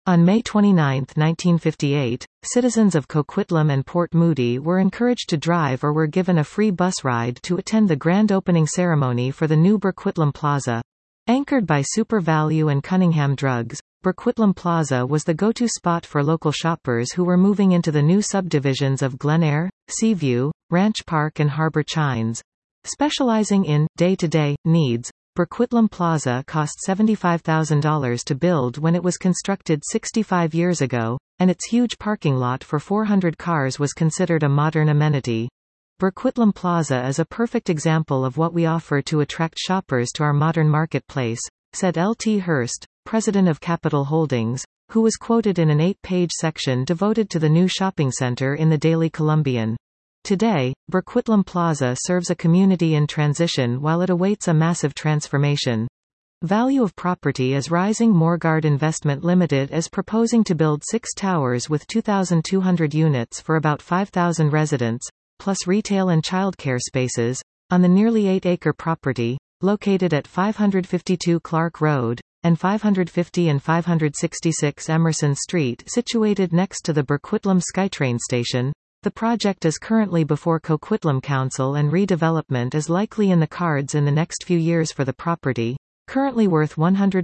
On May 29, 1958, citizens of Coquitlam and Port Moody were encouraged to drive or were given a free bus ride to attend the grand opening ceremony for the new Burquitlam Plaza. Anchored by SuperValu and Cunningham Drugs, Burquitlam Plaza was the go-to spot for local shoppers who were moving into the new subdivisions of Glenair, Seaview, Ranch Park and Harbour Chines. Specializing in day-to-day needs, Burquitlam Plaza cost $75,000 to build when it was constructed 65 years ago, and its huge parking lot for 400 cars was considered a modern amenity. Burquitlam Plaza is a perfect example of what we offer to attract shoppers to our modern marketplace, said L.T. Hurst, president of Capital Holdings, who was quoted in an 8-page section devoted to the new shopping center in the Daily Columbian. Today, Burquitlam Plaza serves a community in transition while it awaits a massive transformation. Value of property is rising. Morguard Investment Limited is proposing to build 6 towers with 2,200 units for about 5,000 residents, plus retail and childcare spaces, on the nearly 8-acre property, located at 552 Clark Road, and 550 and 566 Emerson Street, situated next to the Burquitlam SkyTrain station. The project is currently before Coquitlam Council and redevelopment is likely in the cards in the next few years for the property, currently worth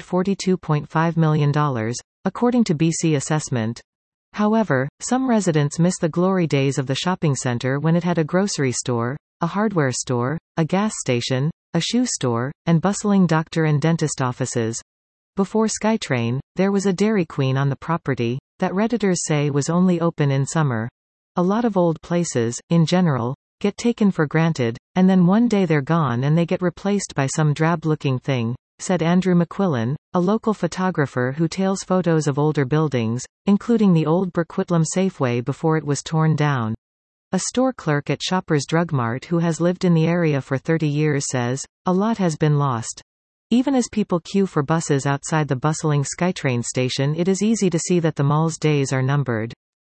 $142.5 million, according to BC Assessment. However, some residents miss the glory days of the shopping center when it had a grocery store, a hardware store, a gas station, a shoe store, and bustling doctor and dentist offices. Before SkyTrain, there was a Dairy Queen on the property, that Redditors say was only open in summer. A lot of old places, in general, get taken for granted, and then one day they're gone and they get replaced by some drab-looking thing, said Andrew McQuillan, a local photographer who tails photos of older buildings, including the old Burquitlam Safeway before it was torn down. A store clerk at Shoppers Drug Mart who has lived in the area for 30 years says, "A lot has been lost. Even as people queue for buses outside the bustling SkyTrain station, it is easy to see that the mall's days are numbered."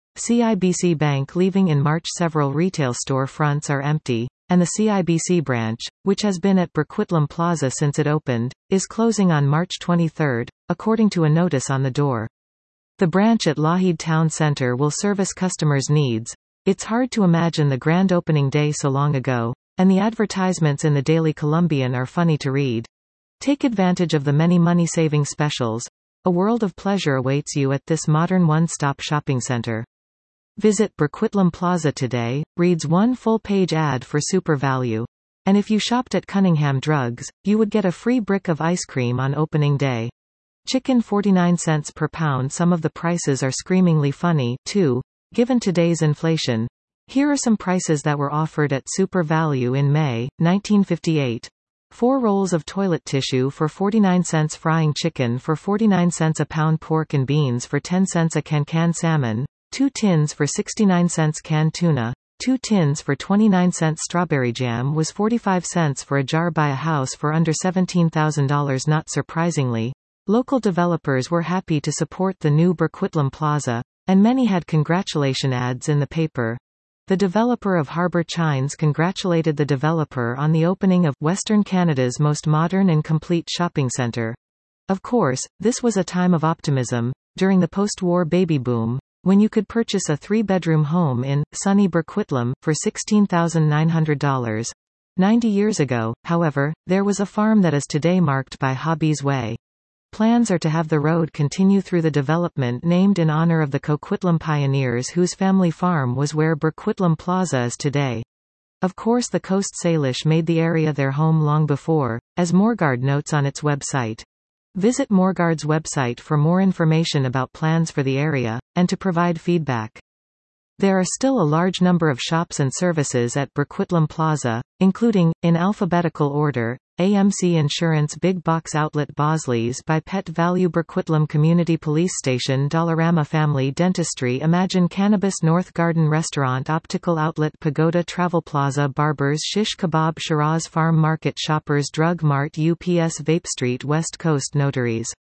CIBC Bank leaving in March. Several retail store fronts are empty, and the CIBC branch, which has been at Burquitlam Plaza since it opened, is closing on March 23, according to a notice on the door. The branch at Lougheed Town Centre will service customers' needs. It's hard to imagine the grand opening day so long ago, and the advertisements in the Daily Columbian are funny to read. Take advantage of the many money-saving specials. A world of pleasure awaits you at this modern one-stop shopping center. Visit Burquitlam Plaza today, reads one full-page ad for SuperValu. And if you shopped at Cunningham Drugs, you would get a free brick of ice cream on opening day. Chicken 49 cents per pound. Some of the prices are screamingly funny, too, given today's inflation. Here are some prices that were offered at SuperValu in May, 1958. 4 rolls of toilet tissue for 49 cents. Frying chicken for 49 cents a pound. Pork and beans for 10 cents a can. Canned salmon, 2 tins for 69 cents. Canned tuna, 2 tins for 29 cents. Strawberry jam was 45 cents for a jar. Buy a house for under $17,000. Not surprisingly, local developers were happy to support the new Burquitlam Plaza, and many had congratulation ads in the paper. The developer of Harbour Chines congratulated the developer on the opening of Western Canada's most modern and complete shopping centre. Of course, this was a time of optimism, during the post-war baby boom, when you could purchase a 3-bedroom home in sunny Burquitlam for $16,900. 90 years ago, however, there was a farm that is today marked by Hobbies Way. Plans are to have the road continue through the development named in honor of the Coquitlam pioneers whose family farm was where Burquitlam Plaza is today. Of course, the Coast Salish made the area their home long before, as Morguard notes on its website. Visit Morguard's website for more information about plans for the area, and to provide feedback. There are still a large number of shops and services at Burquitlam Plaza, including, in alphabetical order, AMC Insurance, Big Box Outlet, Bosley's by Pet Value, Burquitlam Community Police Station, Dollarama Family Dentistry, Imagine Cannabis, North Garden Restaurant, Optical Outlet, Pagoda Travel Plaza, Barbers, Shish Kebab, Shiraz Farm Market, Shoppers Drug Mart, UPS, Vape Street, West Coast Notaries.